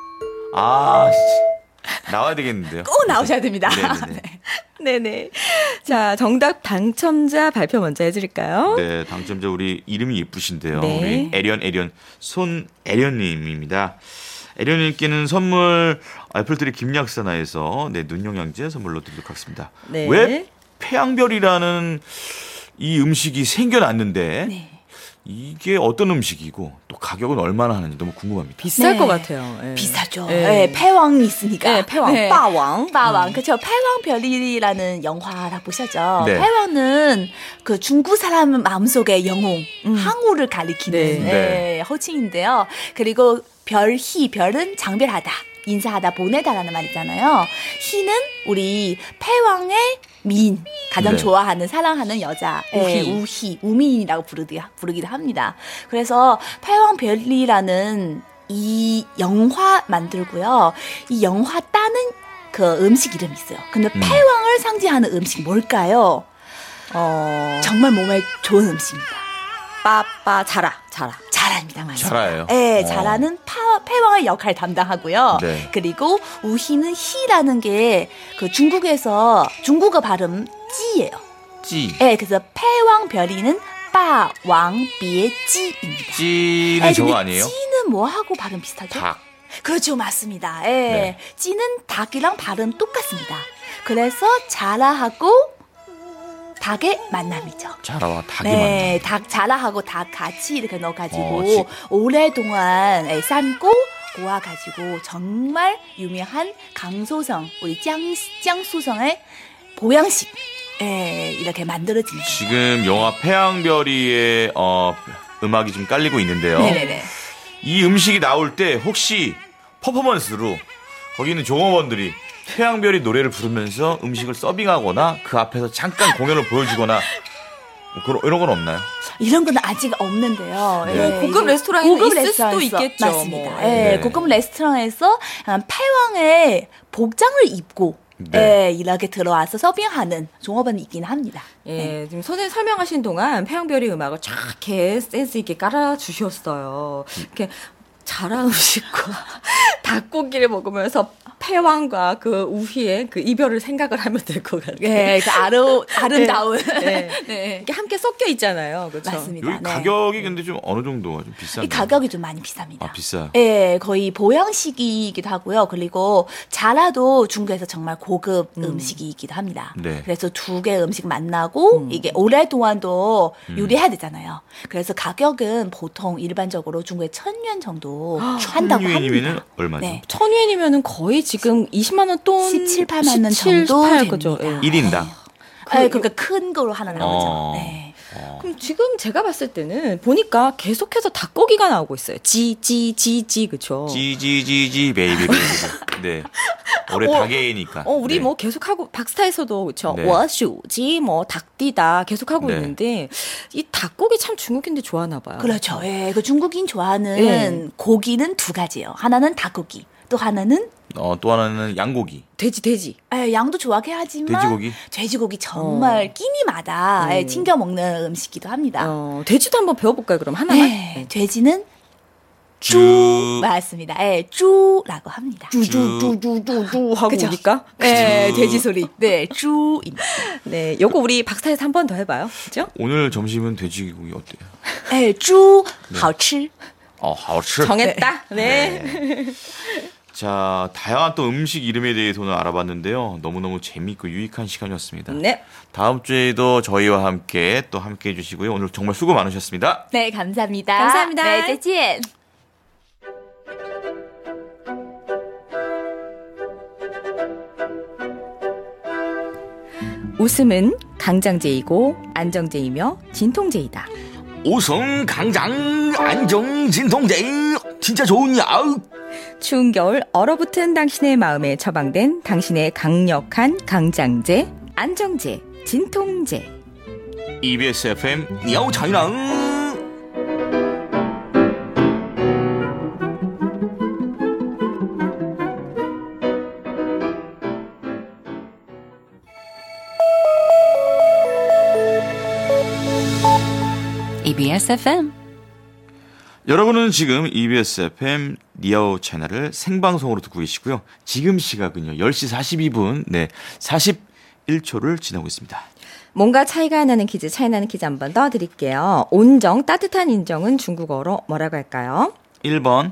나와야 되겠는데요. 꼭 나오셔야 됩니다. 네네네. 네네. 자, 정답 당첨자 발표 먼저 해드릴까요? 네, 당첨자 우리 이름이 예쁘신데요. 네. 우리 손애련님입니다. 애련님께는 선물 애플트리 김약사나에서 눈영양제 선물로 드리도록 하겠습니다. 네. 왜 태양별이라는 이 음식이 생겨났는데 네. 이게 어떤 음식이고 또 가격은 얼마나 하는지 너무 궁금합니다. 비쌀 네. 것 같아요. 예. 비싸죠. 예. 네, 패왕이 있으니까. 네, 패왕, 네. 빠왕. 빠왕. 그렇죠. 패왕별이라는 영화 다 보셨죠? 네. 패왕은 그 중국 사람 마음속의 영웅, 항우를 가리키는 네. 네. 호칭인데요. 그리고 별희, 별은 장별하다. 인사하다, 보내다라는 말이잖아요. 희는 우리 패왕의 미인, 가장 네. 좋아하는, 사랑하는 여자, 우희, 우미인이라고 부르기도 합니다. 그래서 패왕별리라는 이 영화 만들고요. 이 영화 따는 그 음식 이름이 있어요. 근데 패왕을 상징하는 음식 뭘까요? 정말 몸에 좋은 음식입니다. 빠빠, 자라. 자라입니다. 맞아요. 자라예요? 네, 자라는 패왕의 역할 담당하고요. 네. 그리고 우희는 희라는 게 그 중국어 발음 찌예요. 찌. 네, 그래서 패왕별이는 빠왕비에찌입니다. 찌는 저거 근데 아니에요? 찌는 뭐하고 발음 비슷하죠? 닭. 그렇죠, 맞습니다. 예. 네. 찌는 닭이랑 발음 똑같습니다. 그래서 자라하고 닭의 만남이죠. 자라와 닭이 네, 닭 자라하고 닭 같이 이렇게 넣어가지고 지- 오랫동안 삶고 고아가지고 정말 유명한 강소성 우리江苏성의 보양식 이렇게 만들어집니다. 지금 영화 패왕별이의 음악이 좀 깔리고 있는데요. 네네네. 이 음식이 나올 때 혹시 퍼포먼스로 거기 있는 종업원들이 태양별이 노래를 부르면서 음식을 서빙하거나 그 앞에서 잠깐 공연을 보여주거나 뭐 이런 건 없나요? 이런 건 아직 없는데요. 네. 뭐 고급 이제 레스토랑에 고급 있을 레스토랑에서, 수도 있겠죠, 맞습니다. 뭐. 예, 네. 고급 레스토랑에서 패왕의 복장을 입고 네. 이렇게 들어와서 서빙하는 종업원이 있긴 합니다. 예, 지금 선생님 설명하신 동안 패왕별이 음악을 쫙 이렇게 센스 있게 깔아주셨어요. 이렇게 자라 음식과 닭고기를 먹으면서 패왕과 그 우희의 그 이별을 생각을 하면 될 것 같아요. 예, 그 아름다운. 네. 네. 이게 함께 섞여 있잖아요. 그렇죠? 맞습니다. 여기 네. 가격이 근데 좀 어느 정도가 좀 이 비싼가요? 가격이 좀 많이 비쌉니다. 아, 비싸요? 예, 거의 보양식이기도 하고요. 그리고 자라도 중국에서 정말 고급 음식이기도 합니다. 네. 그래서 두 개의 음식 만나고 이게 오랫동안도 요리해야 되잖아요. 그래서 가격은 보통 일반적으로 중국에 1,000yuan 정도 한다고 천유엔이면은 합니다. 얼마죠? 네. 1,000yuan이면은 거의 지금 20만 원 돈 17, 18만 원 17, 정도 18 됩니다. 그죠? 예. 1인당. 그러니까 큰 거로 하나 나오죠. 어. 네. 그럼 지금 제가 봤을 때는 보니까 계속해서 닭고기가 나오고 있어요. 지 그쵸? 지지지지 베이비 베이비. 네. 올해 닭해니까. 우리 네. 뭐 계속하고 박스타에서도 그쵸? 네. 워슈지 뭐 닭띠다 계속하고 네. 있는데 이 닭고기 참 중국인들 좋아하나 봐요. 그렇죠. 예, 그 중국인 좋아하는 예. 고기는 두 가지예요. 하나는 닭고기, 또 하나는 또 하나는 양고기. 돼지. 양도 좋아하긴 하지만 돼지고기? 정말 끼니마다 챙겨 먹는 음식이기도 합니다. 돼지도 한번 배워볼까요? 그럼 하나만. 네, 돼지는 쭉. 맞습니다. 예, 쭈라고 합니다. 쭈 하고 그죠? 오니까. 네, 돼지 소리. 네, 쭈입니다. 네, 요거 우리 박스타에서 한 번 더 해봐요. 그죠? 오늘 점심은 돼지고기 어때요? 예, 쭈, 好吃. 好吃. 정했다. 네. 자, 다양한 또 음식 이름에 대해서는 알아봤는데요. 너무너무 재미있고 유익한 시간이었습니다. 네. 다음 주에도 저희와 함께 또 함께 해주시고요. 오늘 정말 수고 많으셨습니다. 네, 감사합니다. 감사합니다. 네, 再见. 웃음은 강장제이고 안정제이며 진통제이다. 오성 강장 안정 진통제 진짜 좋으냐? 추운 겨울 얼어붙은 당신의 마음에 처방된 당신의 강력한 강장제, 안정제, 진통제. EBS FM 你好长랑 EBS FM. 여러분은 지금 EBS FM 니아오 채널을 생방송으로 듣고 계시고요. 지금 시각은요. 10시 42분, 네, 41초를 지나고 있습니다. 뭔가 차이가 나는 퀴즈, 차이 나는 퀴즈 한 번 더 드릴게요. 온정, 따뜻한 인정은 중국어로 뭐라고 할까요? 1번,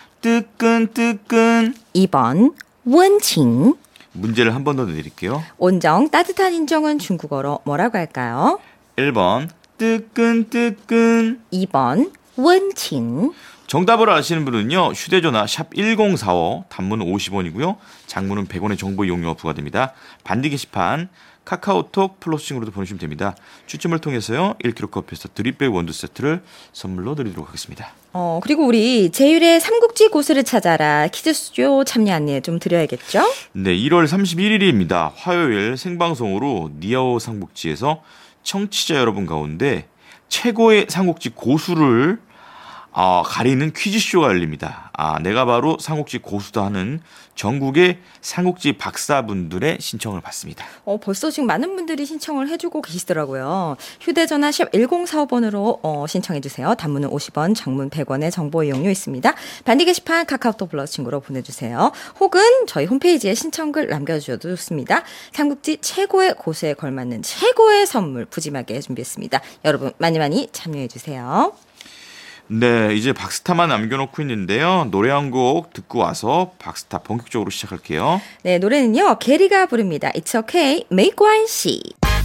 뜨끈뜨끈. 2번, 원칭. 문제를 한 번 더 드릴게요. 온정, 따뜻한 인정은 중국어로 뭐라고 할까요? 1번, 뜨끈뜨끈. 2번 원칭. 정답을 아시는 분은요. 휴대전화 샵 1045 단문 50원이고요. 장문은 100원의 정보 이용료가 부과됩니다. 반디 게시판 카카오톡 플러싱으로도 보내주시면 됩니다. 추첨을 통해서요. 1kg 커피에서 드립백 원두 세트를 선물로 드리도록 하겠습니다. 그리고 우리 제율의 삼국지 고수를 찾아라 퀴즈쇼 참여 안내 좀 드려야겠죠? 네, 1월 31일입니다. 화요일 생방송으로 니아오 삼국지에서 청취자 여러분 가운데 최고의 삼국지 고수를 가리는 퀴즈쇼가 열립니다. 내가 바로 삼국지 고수다 하는 전국의 삼국지 박사분들의 신청을 받습니다. 벌써 지금 많은 분들이 신청을 해주고 계시더라고요. 휴대전화 샵 1045번으로 신청해주세요. 단문은 50원, 장문 100원의 정보 이용료 있습니다. 반디 게시판 카카오톡 플러스 친구로 보내주세요. 혹은 저희 홈페이지에 신청글 남겨주셔도 좋습니다. 삼국지 최고의 고수에 걸맞는 최고의 선물 푸짐하게 준비했습니다. 여러분 많이 많이 참여해주세요. 네, 이제 박스타만 남겨놓고 있는데요. 노래 한 곡 듣고 와서 박스타 본격적으로 시작할게요. 네, 노래는요. 게리가 부릅니다. It's okay, 没关系.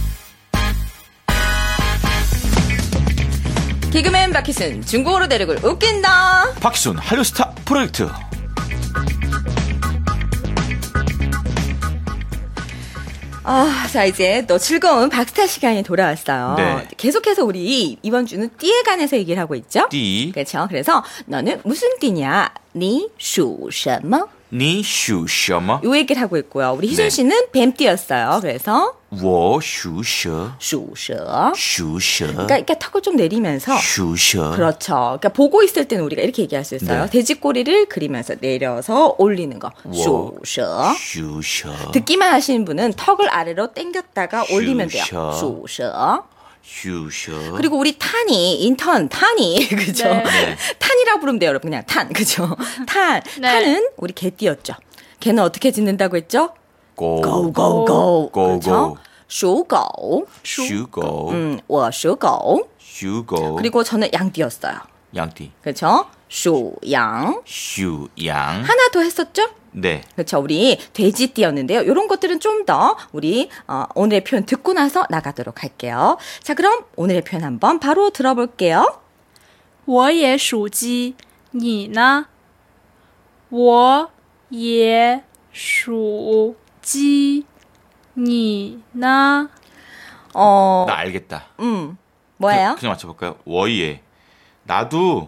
개그맨 박희순, 중국어로 대륙을 웃긴다. 박희순 한류스타 프로젝트. 자, 이제 또 즐거운 박스타 시간이 돌아왔어요. 네. 계속해서 우리 이번 주는 띠에 관해서 얘기를 하고 있죠? 띠. 그렇죠. 그래서 너는 무슨 띠냐? 你属什么? 你属什么? 요 얘기를 하고 있고요. 우리 희순 네. 씨는 뱀띠였어요. 그래서 我属蛇. 属蛇. 属蛇. 그러니까 이렇게 턱을 좀 내리면서 属蛇. 그렇죠. 그러니까 보고 있을 때는 우리가 이렇게 얘기할 수 있어요. 네. 돼지꼬리를 그리면서 내려서 올리는 거. 属蛇. 属蛇. 듣기만 하시는 분은 턱을 아래로 당겼다가 올리면 돼요. 属蛇. 属蛇. 属蛇. 그리고 우리 탄이 그죠? 네. 탄이라고 부르면 돼요, 여러분. 그냥 탄, 그죠? 탄. 네. 탄은 우리 개띠였죠. 걔는 어떻게 짓는다고 했죠? 고. 고고고. 고. 그렇죠? 属狗. 属狗. 我属狗. 属狗. 그리고 저는 양띠였어요. 양띠. 그렇죠? 属羊. 属羊. 하나 더 했었죠? 네. 그렇죠. 우리 돼지띠였는데요. 이런 것들은 좀 더 우리 오늘의 표현 듣고 나서 나가도록 할게요. 자, 그럼 오늘의 표현 한번 바로 들어볼게요. 我也属鸡，你呢？我也属鸡，你呢？ 나 알겠다. 뭐예요? 그냥 맞춰볼까요? 워이에. 나도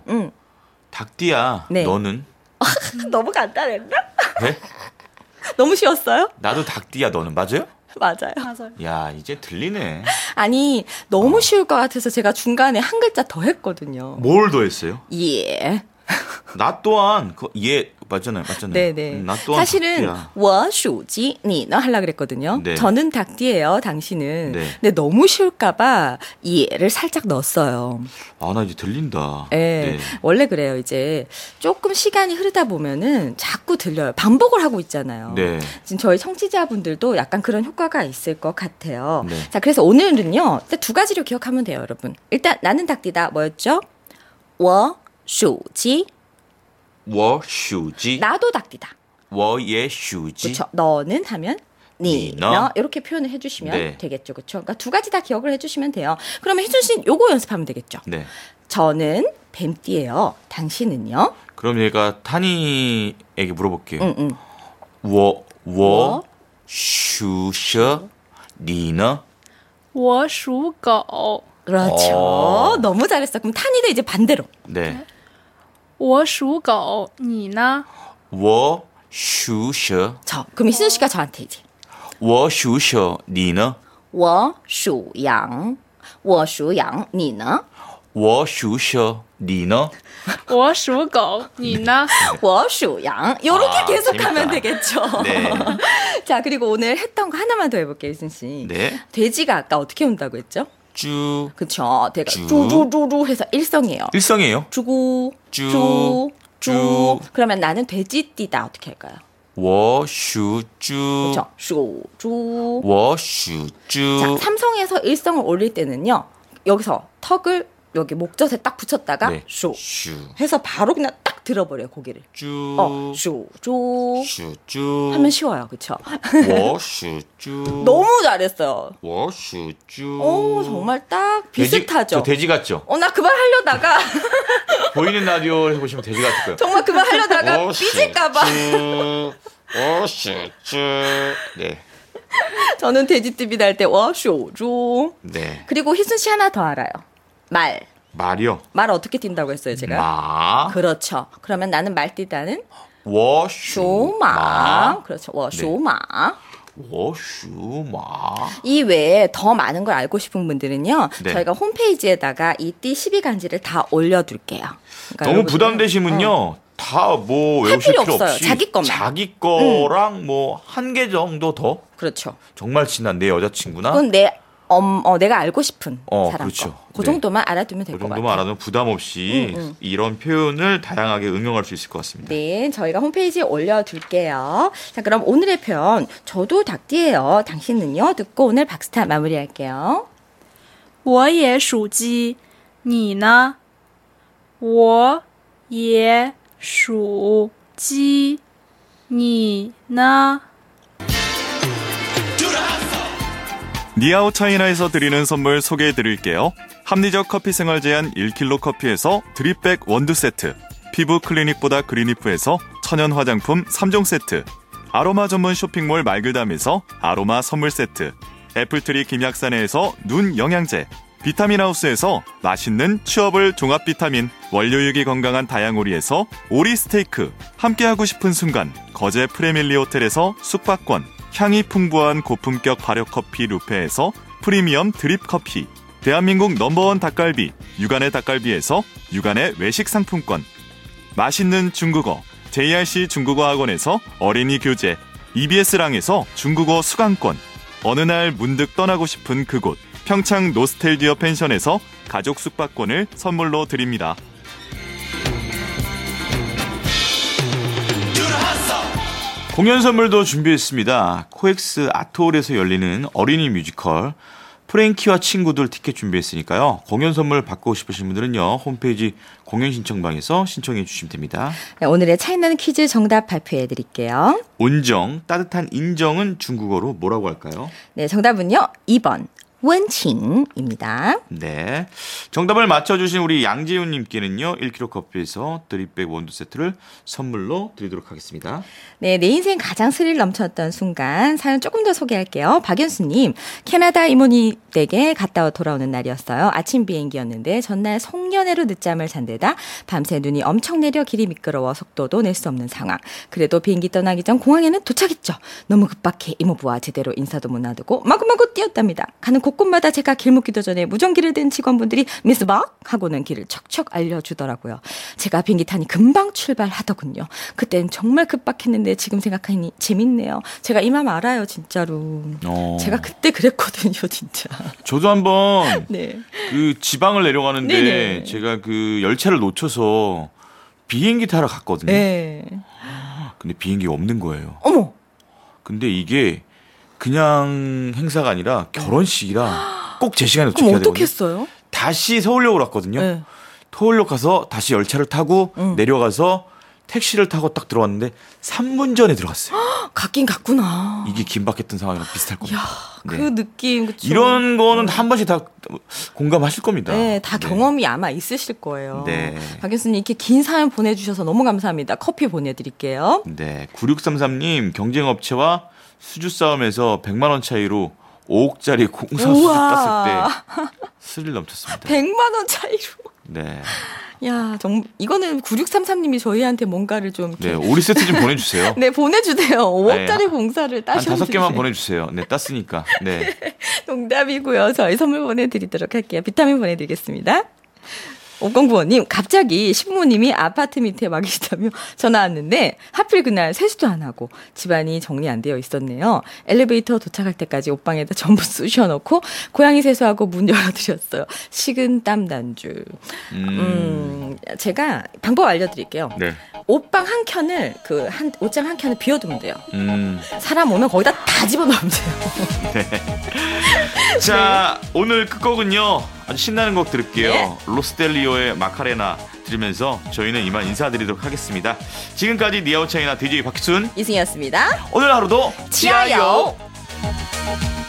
닭띠야. 네. 너는? 너무 간단했나? 네? 너무 쉬웠어요? 나도 닭띠야. 너는? 맞아요? 맞아요. 맞아요. 야, 이제 들리네. 아니, 너무 쉬울 것 같아서 제가 중간에 한 글자 더 했거든요. 뭘 더했어요? 예. 나 또한 맞잖아요. 네네. 나 또한 사실은 닭띠야. 我属鸡你呢 하려고 그랬거든요. 네. 저는 닭띠예요. 당신은. 네. 근데 너무 쉬울까봐 예를 살짝 넣었어요. 아, 나 이제 들린다. 예. 네. 원래 그래요. 이제 조금 시간이 흐르다 보면은 자꾸 들려요. 반복을 하고 있잖아요. 네. 지금 저희 청취자분들도 약간 그런 효과가 있을 것 같아요. 네. 자, 그래서 오늘은요. 일단 두 가지로 기억하면 돼요, 여러분. 일단 나는 닭띠다. 뭐였죠? 我属鸡我属鸡. 나도 닭띠다. 我也属鸡. 그렇죠. 너는 하면 니, 너. 너 이렇게 표현을 해주시면 네. 되겠죠. 그렇죠. 그러니까 두 가지 다 기억을 해주시면 돼요. 그러면 희준 씨 요거 연습하면 되겠죠. 네. 저는 뱀띠예요. 당신은요? 그럼 얘가 타니에게 물어볼게요. 응. 我属蛇, 你呢? 我属狗， 그렇죠. 너무 잘했어. 그럼 탄이도 이제 반대로. 네. 我属狗，你呢？ 我属蛇. 그럼 희준 씨가 저한테 이제 我属蛇, 你呢? 我属羊你呢? 我属蛇, 你呢? 我属狗，你呢？ 我属羊. 요렇게 아, 계속하면 재밌다. 되겠죠. 네. 자, 그리고 오늘 했던 거 하나만 더 해볼게요, 희준 씨. 네. 돼지가 아까 어떻게 온다고 했죠? 쭈. 그쵸. 대가 쭈. 쭈루루루 해서 일성이에요. 일성이에요? 쭈구, 쭈. 쭈. 그러면 나는 돼지띠다. 어떻게 할까요? 我属猪. 그렇죠. 쭈, 쭈. 我属猪. 자, 삼성에서 일성을 올릴 때는요. 여기서 턱을 여기 목젖에 딱 붙였다가 네. 쇼 슈. 해서 바로 그냥 딱 들어버려요 고기를. 쭈. 쇼, 조 슈쭈. 하면 쉬워요, 그렇죠? 워슈쭈. 너무 잘했어요. 워슈쭈. 오, 정말 딱 비슷하죠. 저 돼지 같죠? 나 그만 하려다가 보이는 라디오에서 보시면 돼지 같을 거예요. 정말 그만 하려다가 삐질까봐. 워슈쭈. 네. 저는 돼지집이 날 때 워쇼조. 네. 그리고 희순 씨 하나 더 알아요. 말이요. 말 어떻게 뛴다고 했어요, 제가? 마. 그렇죠. 그러면 나는 말 뛰다는 워슈마. 쇼마. 그렇죠. 워쇼마. 워슈마. 이 외에 더 많은 걸 알고 싶은 분들은요. 네. 저희가 홈페이지에다가 이 띠 12간지를 다 올려둘게요. 그러니까 너무 여러분들은, 부담되시면요. 다 뭐 할 외우실 필요 필요 없어요. 없이 자기 것만. 자기 거랑 뭐 한 개 정도 더 그렇죠. 정말 친한 내 여자친구나 그건 내가 알고 싶은 사람 그렇죠. 거. 그 네. 정도만 알아두면 될 그 것 같아요. 정도만 알아두면 부담 없이 이런 표현을 다양하게 응용할 수 있을 것 같습니다. 네, 저희가 홈페이지에 올려둘게요. 자, 그럼 오늘의 표현 저도 닭띠예요. 당신은요? 듣고 오늘 박스타 마무리할게요. 我也属鸡，你呢？我也属鸡，你呢？ 니아오 차이나에서 드리는 선물 소개해드릴게요. 합리적 커피 생활 제한 1kg 커피에서 드립백 원두 세트, 피부 클리닉보다 그린리프에서 천연 화장품 3종 세트, 아로마 전문 쇼핑몰 말그담에서 아로마 선물 세트, 애플트리 김약산에서 눈 영양제, 비타민 하우스에서 맛있는 취업을 종합 비타민, 원료육이 건강한 다양오리에서 오리 스테이크, 함께하고 싶은 순간 거제 프레밀리 호텔에서 숙박권, 향이 풍부한 고품격 발효커피 루페에서 프리미엄 드립 커피, 대한민국 넘버원 닭갈비 육안의 닭갈비에서 육안의 외식 상품권, 맛있는 중국어 JRC 중국어 학원에서 어린이 교재, EBS랑에서 중국어 수강권, 어느 날 문득 떠나고 싶은 그곳 평창 노스텔디어 펜션에서 가족 숙박권을 선물로 드립니다. 공연 선물도 준비했습니다. 코엑스 아트홀에서 열리는 어린이 뮤지컬 프랭키와 친구들 티켓 준비했으니까요. 공연 선물 받고 싶으신 분들은요. 홈페이지 공연 신청방에서 신청해 주시면 됩니다. 네, 오늘의 차이나는 퀴즈 정답 발표해 드릴게요. 온정, 따뜻한 인정은 중국어로 뭐라고 할까요? 네, 정답은요. 2번. 원칭입니다. 네. 정답을 맞춰주신 우리 양재훈님께는요, 1kg 커피에서 드립백 원두 세트를 선물로 드리도록 하겠습니다. 네, 내 인생 가장 스릴 넘쳤던 순간 사연 조금 더 소개할게요. 박연수님, 캐나다 이모니 댁에 갔다 돌아오는 날이었어요. 아침 비행기였는데 전날 송년회로 늦잠을 잔데다 밤새 눈이 엄청 내려 길이 미끄러워 속도도 낼 수 없는 상황. 그래도 비행기 떠나기 전 공항에는 도착했죠. 너무 급박해 이모부와 제대로 인사도 못 놔두고 마구마구 뛰었답니다. 가는 곳곳마다 제가 길 묻기도 전에 무전기를 든 직원분들이 미스 박 하고는 길을 척척 알려주더라고요. 제가 비행기 타니 금방 출발하더군요. 그땐 정말 급박했는데 지금 생각하니 재밌네요. 제가 이 마음 알아요, 진짜로. 제가 그때 그랬거든요, 진짜. 저도 한번 네. 그 지방을 내려가는데 네네. 제가 그 열차를 놓쳐서 비행기 타러 갔거든요. 네. 근데 비행기가 없는 거예요. 어머. 근데 이게 그냥 행사가 아니라 결혼식이라 꼭 제 시간에 도착해야 그럼 되거든요. 어떻게 했어요? 다시 서울역으로 갔거든요. 네. 서울역 가서 다시 열차를 타고 내려가서 택시를 타고 딱 들어왔는데 3분 전에 들어갔어요. 갔긴 갔구나. 이게 긴박했던 상황이랑 비슷할 겁니다. 야, 네. 그 느낌, 그쵸? 이런 거는 한 번씩 다 공감하실 겁니다. 네, 다 경험이 아마 있으실 거예요. 네. 박 교수님 이렇게 긴 사연 보내주셔서 너무 감사합니다. 커피 보내드릴게요. 네. 9633님, 경쟁업체와 수주 싸움에서 100만 원 차이로 5억짜리 공사 수주 땄을 때 스릴 넘쳤습니다. 100만 원 차이로. 네. 야, 이거는 9633님이 저희한테 뭔가를 좀. 네, 오리 세트 좀 보내주세요. 네, 보내주세요. 5억짜리 네, 공사를 한 따셨는데. 5개만 보내주세요. 네, 땄으니까. 네. 농담이고요. 저희 선물 보내드리도록 할게요. 비타민 보내드리겠습니다. 5095님, 갑자기 시부모님이 아파트 밑에 와 계시다며 전화 왔는데 하필 그날 세수도 안 하고 집안이 정리 안 되어 있었네요. 엘리베이터 도착할 때까지 옷방에다 전부 쑤셔놓고 고양이 세수하고 문 열어드렸어요. 식은 땀 난 줄. 제가 방법 알려드릴게요. 네. 옷방 한 켠을 옷장 한 켠을 비워두면 돼요. 사람 오면 거기다 다 집어넣으면 돼요. 자, 오늘 끝곡은요. 아주 신나는 곡 들을게요. 네. 로스텔리오의 마카레나 들으면서 저희는 이만 인사드리도록 하겠습니다. 지금까지 니아오 차이나 DJ 박희순 이승이었습니다. 오늘 하루도 지아요. 지아요.